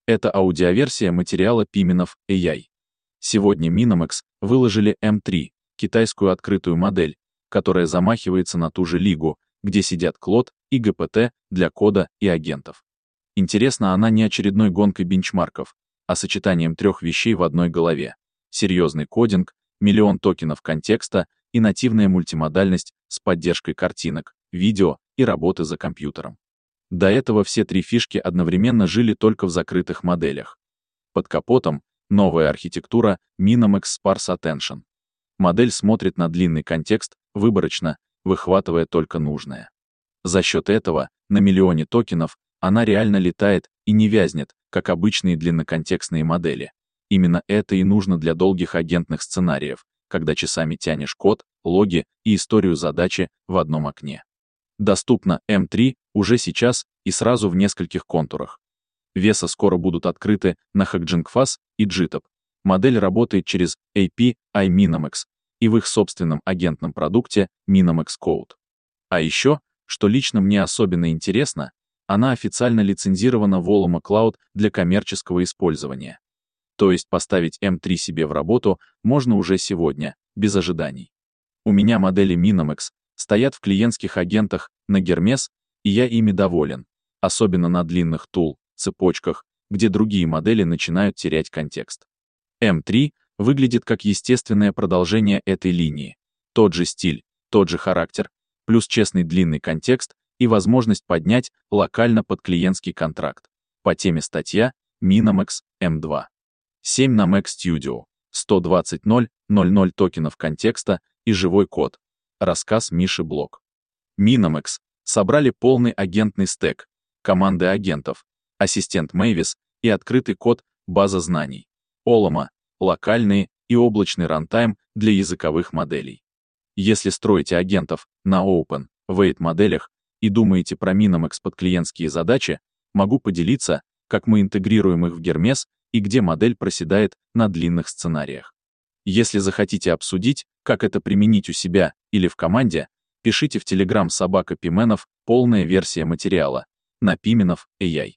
Это аудиоверсия материала Pimenov AI. Сегодня Minimax выложили M3, китайскую открытую модель, которая замахивается на ту же лигу, где сидят Claude и GPT для кода и агентов. Интересна она не очередной гонкой бенчмарков, а сочетанием трех вещей в одной голове: серьезный кодинг, миллион токенов контекста и нативная мультимодальность с поддержкой картинок, видео и работы за компьютером. До этого все три фишки одновременно жили только в закрытых моделях. Под капотом новая архитектура Minimax Sparse Attention. Модель смотрит на длинный контекст выборочно, выхватывая только нужное. За счет этого на миллионе токенов она реально летает и не вязнет, как обычные длинноконтекстные модели. Именно это и нужно для долгих агентных сценариев, когда часами тянешь код, логи и историю задачи в одном окне. Доступна M3 уже сейчас и сразу в нескольких контурах. Веса скоро будут открыты на HackJunkFast и GitHub. Модель работает через API Minimax и в их собственном агентном продукте Minimax Code. А еще, что лично мне особенно интересно, она официально лицензирована в Ollama Cloud для коммерческого использования. То есть поставить M3 себе в работу можно уже сегодня, без ожиданий. У меня модели Minimax стоят в клиентских агентах на Hermes, и я ими доволен, особенно на длинных цепочках, где другие модели начинают терять контекст. M3 выглядит как естественное продолжение этой линии. Тот же стиль, тот же характер, плюс честный длинный контекст и возможность поднять локально под клиентский контракт. По теме статья Minimax M2. 7 на Mac Studio, 120.000 токенов контекста и живой код. Рассказ Миши Блок. Minimax собрали полный агентный стэк, команды агентов, ассистент Mavis и открытый код, база знаний. Ollama, локальные и облачный рантайм для языковых моделей. Если строите агентов на Open, Weight моделях и думаете про Minimax под клиентские задачи, могу поделиться, как мы интегрируем их в Hermes и где модель проседает на длинных сценариях. Если захотите обсудить, как это применить у себя или в команде, пишите в Telegram @Pimenov, полная версия материала на Pimenov AI.